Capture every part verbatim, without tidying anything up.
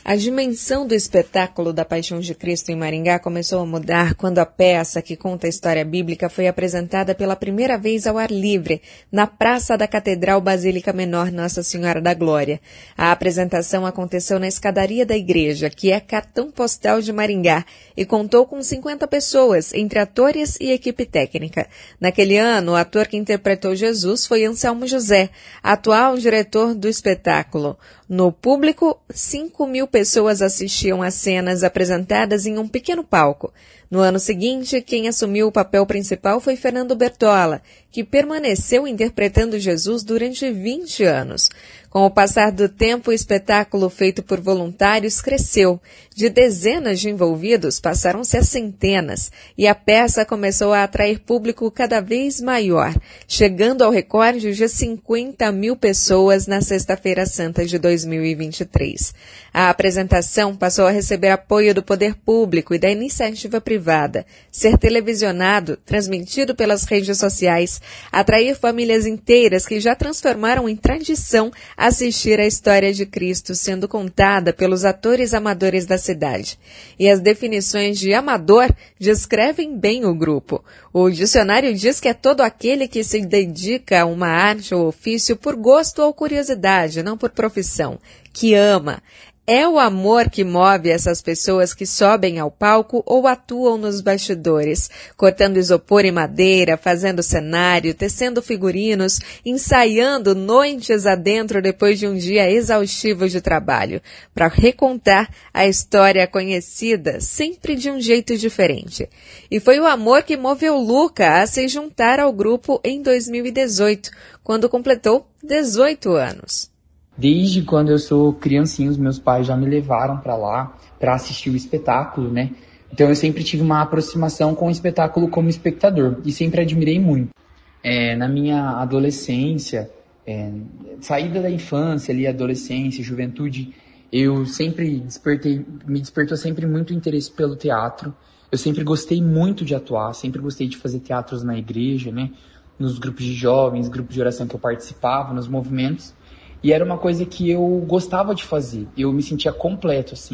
A dimensão do espetáculo da Paixão de Cristo em Maringá começou a mudar quando a peça que conta a história bíblica foi apresentada pela primeira vez ao ar livre, na Praça da Catedral Basílica Menor Nossa Senhora da Glória. A apresentação aconteceu na escadaria da igreja, que é cartão postal de Maringá, e contou com cinquenta pessoas, entre atores e equipe técnica. Naquele ano, o ator que interpretou Jesus foi Anselmo José, atual diretor do espetáculo. No público, cinco mil pessoas assistiam às cenas apresentadas em um pequeno palco. No ano seguinte, quem assumiu o papel principal foi Fernando Bertola, que permaneceu interpretando Jesus durante vinte anos. Com o passar do tempo, o espetáculo feito por voluntários cresceu. De dezenas de envolvidos, passaram-se a centenas, e a peça começou a atrair público cada vez maior, chegando ao recorde de cinquenta mil pessoas na Sexta-feira Santa de dois mil e vinte e três. A apresentação passou a receber apoio do poder público e da iniciativa privada, ser televisionado, transmitido pelas redes sociais, atrair famílias inteiras que já transformaram em tradição assistir a história de Cristo sendo contada pelos atores amadores da cidade. E as definições de amador descrevem bem o grupo. O dicionário diz que é todo aquele que se dedica a uma arte ou ofício por gosto ou curiosidade, não por profissão, que ama. É o amor que move essas pessoas que sobem ao palco ou atuam nos bastidores, cortando isopor e madeira, fazendo cenário, tecendo figurinos, ensaiando noites adentro depois de um dia exaustivo de trabalho, para recontar a história conhecida, sempre de um jeito diferente. E foi o amor que moveu Luca a se juntar ao grupo em dois mil e dezoito, quando completou dezoito anos. Desde quando eu sou criancinha, os meus pais já me levaram para lá para assistir o espetáculo, né? Então eu sempre tive uma aproximação com o espetáculo como espectador e sempre admirei muito. É, na minha adolescência, é, saída da infância, ali, adolescência, juventude, eu sempre despertei, me despertou sempre muito interesse pelo teatro. Eu sempre gostei muito de atuar, sempre gostei de fazer teatros na igreja, né? Nos grupos de jovens, grupos de oração que eu participava, nos movimentos. E era uma coisa que eu gostava de fazer, eu me sentia completo, assim.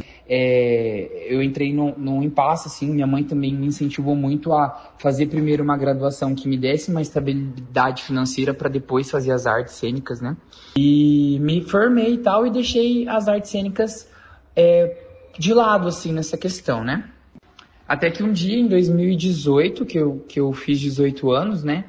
É, eu entrei num, num impasse, assim, minha mãe também me incentivou muito a fazer primeiro uma graduação que me desse uma estabilidade financeira para depois fazer as artes cênicas, né? E me formei e tal, e deixei as artes cênicas é, de lado, assim, nessa questão, né? Até que um dia, em dois mil e dezoito, que eu, que eu fiz dezoito anos, né?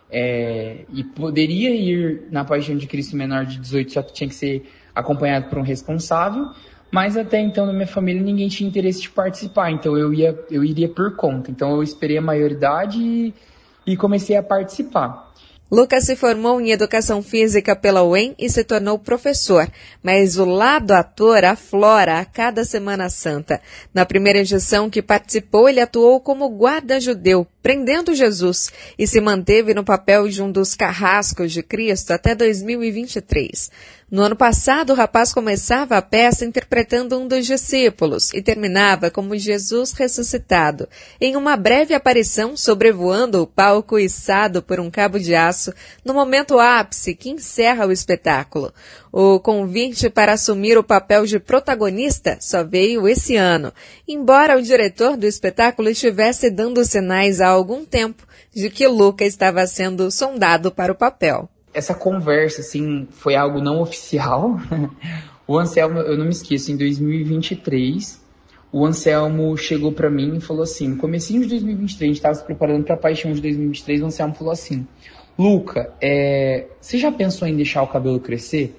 É, e poderia ir na Paixão de Cristo menor de dezoito, só que tinha que ser acompanhado por um responsável, mas até então na minha família ninguém tinha interesse de participar, então eu, ia, eu iria por conta. Então eu esperei a maioridade e, e comecei a participar. Lucas se formou em Educação Física pela U E M e se tornou professor, mas o lado ator aflora a cada Semana Santa. Na primeira edição que participou, ele atuou como guarda judeu, prendendo Jesus, e se manteve no papel de um dos carrascos de Cristo até dois mil e vinte e três. No ano passado, o rapaz começava a peça interpretando um dos discípulos e terminava como Jesus ressuscitado, em uma breve aparição sobrevoando o palco içado por um cabo de aço, no momento ápice que encerra o espetáculo. O convite para assumir o papel de protagonista só veio esse ano, embora o diretor do espetáculo estivesse dando sinais há algum tempo de que Luca estava sendo sondado para o papel. Essa conversa, assim, foi algo não oficial. O Anselmo, eu não me esqueço, em dois mil e vinte e três, o Anselmo chegou pra mim e falou assim, no comecinho de dois mil e vinte e três, a gente estava se preparando pra Paixão de dois mil e vinte e três, o Anselmo falou assim, Luca, é, você já pensou em deixar o cabelo crescer?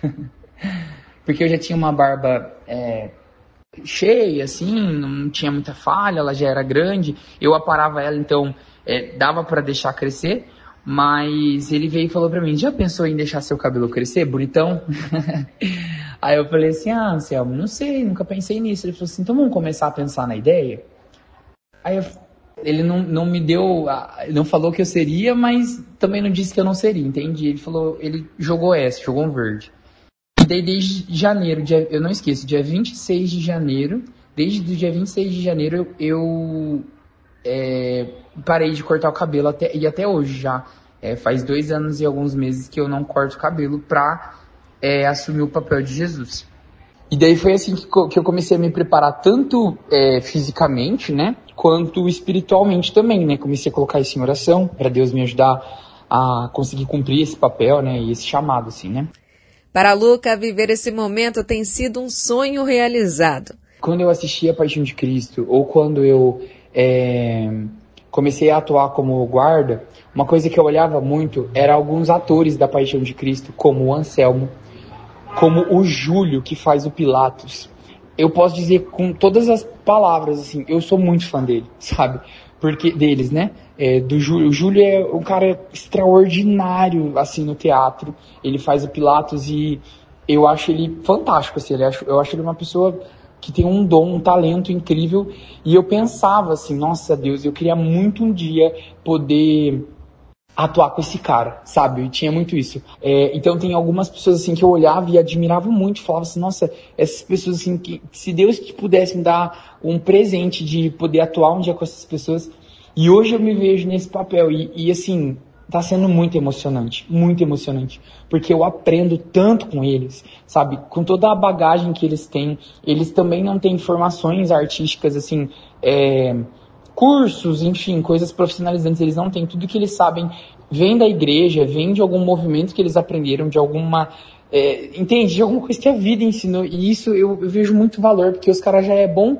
Porque eu já tinha uma barba é, cheia, assim, não tinha muita falha, ela já era grande, eu aparava ela, então é, dava pra deixar crescer. Mas ele veio e falou pra mim, já pensou em deixar seu cabelo crescer, bonitão? Aí eu falei assim, ah, Anselmo, não sei, nunca pensei nisso. Ele falou assim, então vamos começar a pensar na ideia? Aí eu, ele não, não me deu, não falou que eu seria, mas também não disse que eu não seria, entende? Ele falou, ele jogou essa, jogou um verde. E daí desde janeiro, dia, eu não esqueço, dia vinte e seis de janeiro, desde o dia vinte e seis de janeiro eu... eu é, parei de cortar o cabelo até, e até hoje já. É, faz dois anos e alguns meses que eu não corto o cabelo pra é, assumir o papel de Jesus. E daí foi assim que, que eu comecei a me preparar tanto é, fisicamente, né, quanto espiritualmente também, né? Comecei a colocar isso em oração para Deus me ajudar a conseguir cumprir esse papel, né, e esse chamado, assim, né? Para Luca, viver esse momento tem sido um sonho realizado. Quando eu assisti a Paixão de Cristo, ou quando eu é, comecei a atuar como guarda, uma coisa que eu olhava muito era alguns atores da Paixão de Cristo, como o Anselmo, como o Júlio, que faz o Pilatos. Eu posso dizer com todas as palavras, assim, eu sou muito fã dele, sabe? Porque, deles, né? É, do Júlio. O Júlio é um cara extraordinário, assim, no teatro. Ele faz o Pilatos e eu acho ele fantástico, assim. Ele acho, eu acho ele uma pessoa que tem um dom, um talento incrível. E eu pensava, assim, nossa Deus, eu queria muito um dia poder atuar com esse cara, sabe? Eu tinha muito isso. É, então tem algumas pessoas assim que eu olhava e admirava muito, falava assim, nossa, essas pessoas assim, que se Deus pudesse me dar um presente de poder atuar um dia com essas pessoas, e hoje eu me vejo nesse papel, e, e assim, tá sendo muito emocionante, muito emocionante, porque eu aprendo tanto com eles, sabe? Com toda a bagagem que eles têm, eles também não têm formações artísticas, assim, é... cursos, enfim, coisas profissionalizantes, eles não têm. Tudo que eles sabem vem da igreja, vem de algum movimento que eles aprenderam, de alguma, é, entende, de alguma coisa que a vida ensinou, e isso eu, eu vejo muito valor, porque os caras já é bom,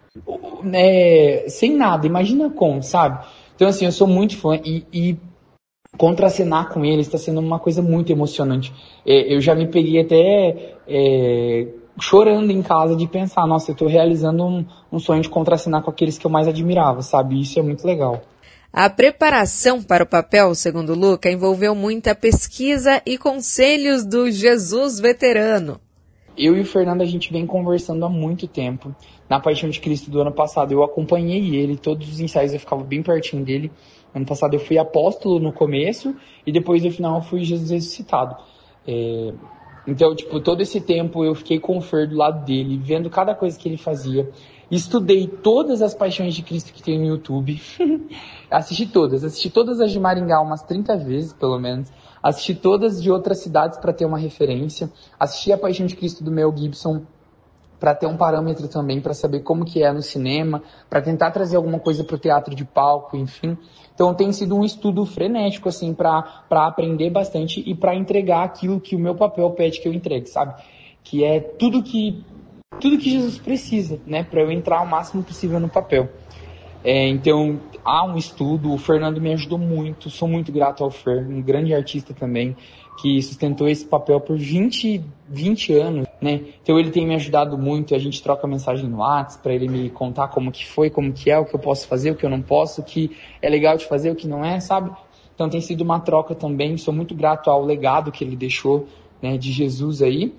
né, sem nada, imagina como, sabe? Então assim, eu sou muito fã, e, e contracenar com eles está sendo uma coisa muito emocionante. É, eu já me peguei até... É, chorando em casa de pensar, nossa, eu tô realizando um, um sonho de contracenar com aqueles que eu mais admirava, sabe? Isso é muito legal. A preparação para o papel, segundo Luca, envolveu muita pesquisa e conselhos do Jesus veterano. Eu e o Fernando, a gente vem conversando há muito tempo. Na Paixão de Cristo do ano passado, eu acompanhei ele, todos os ensaios eu ficava bem pertinho dele. Ano passado eu fui apóstolo no começo e depois no final eu fui Jesus ressuscitado. É... Então, tipo, todo esse tempo eu fiquei com o Fer do lado dele, vendo cada coisa que ele fazia. Estudei todas as Paixões de Cristo que tem no YouTube. Assisti todas. Assisti todas as de Maringá umas trinta vezes, pelo menos. Assisti todas de outras cidades para ter uma referência. Assisti a Paixão de Cristo do Mel Gibson para ter um parâmetro também, para saber como que é no cinema, para tentar trazer alguma coisa para o teatro de palco, enfim. Então tem sido um estudo frenético, assim, para aprender bastante e para entregar aquilo que o meu papel pede que eu entregue, sabe? Que é tudo que, tudo que Jesus precisa, né? Para eu entrar o máximo possível no papel. É, então, há um estudo, o Fernando me ajudou muito, sou muito grato ao Fer, um grande artista também, que sustentou esse papel por vinte, vinte anos, né? Então ele tem me ajudado muito, a gente troca mensagem no WhatsApp para ele me contar como que foi, como que é, o que eu posso fazer, o que eu não posso, o que é legal de fazer, o que não é, sabe? Então tem sido uma troca também, sou muito grato ao legado que ele deixou, né, de Jesus aí,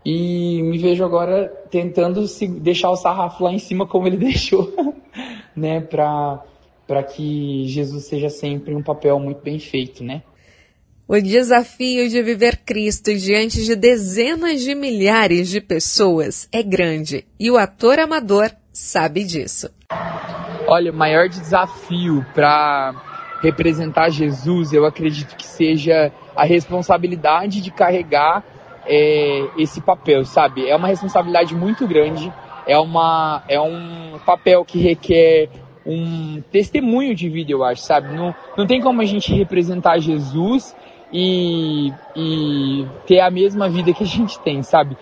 e me vejo agora tentando se deixar o sarrafo lá em cima como ele deixou, né, para para que Jesus seja sempre um papel muito bem feito, né? O desafio de viver Cristo diante de dezenas de milhares de pessoas é grande e o ator amador sabe disso. Olha, o maior desafio para representar Jesus, eu acredito que seja a responsabilidade de carregar é, esse papel, sabe? É uma responsabilidade muito grande, é, uma, é um papel que requer um testemunho de vida, eu acho, sabe? Não, não tem como a gente representar Jesus e, e ter a mesma vida que a gente tem, sabe?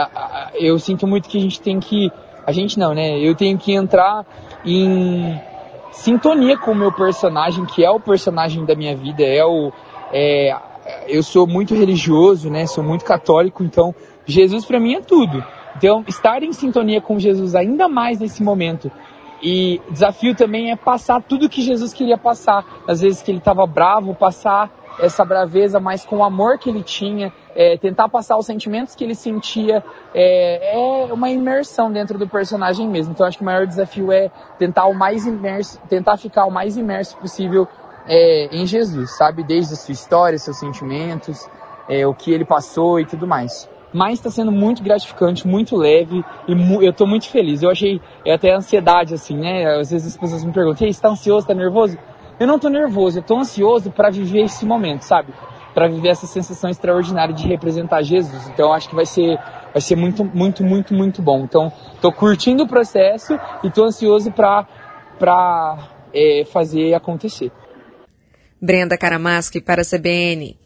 Eu sinto muito que a gente tem que... A gente não, né? Eu tenho que entrar em sintonia com o meu personagem, que é o personagem da minha vida, é o... É, eu sou muito religioso, né? Sou muito católico, então Jesus pra mim é tudo. Então, estar em sintonia com Jesus ainda mais nesse momento. E desafio também é passar tudo que Jesus queria passar. Às vezes que ele estava bravo, passar essa braveza, mas com o amor que ele tinha, é, tentar passar os sentimentos que ele sentia, é, é uma imersão dentro do personagem mesmo. Então acho que o maior desafio é tentar o mais imerso, tentar ficar o mais imerso possível é, em Jesus, sabe? Desde a sua história, seus sentimentos, é, o que ele passou e tudo mais. Mas está sendo muito gratificante, muito leve e mu- eu estou muito feliz. Eu achei é até ansiedade, assim, né? Às vezes as pessoas me perguntam, você está ansioso, está nervoso? Eu não estou nervoso, eu estou ansioso para viver esse momento, sabe? para viver essa sensação extraordinária de representar Jesus. Então, acho que vai ser, vai ser muito, muito, muito, muito bom. Então, tô curtindo o processo e tô ansioso para para é, fazer acontecer. Brenda Karamaschi para a C B N.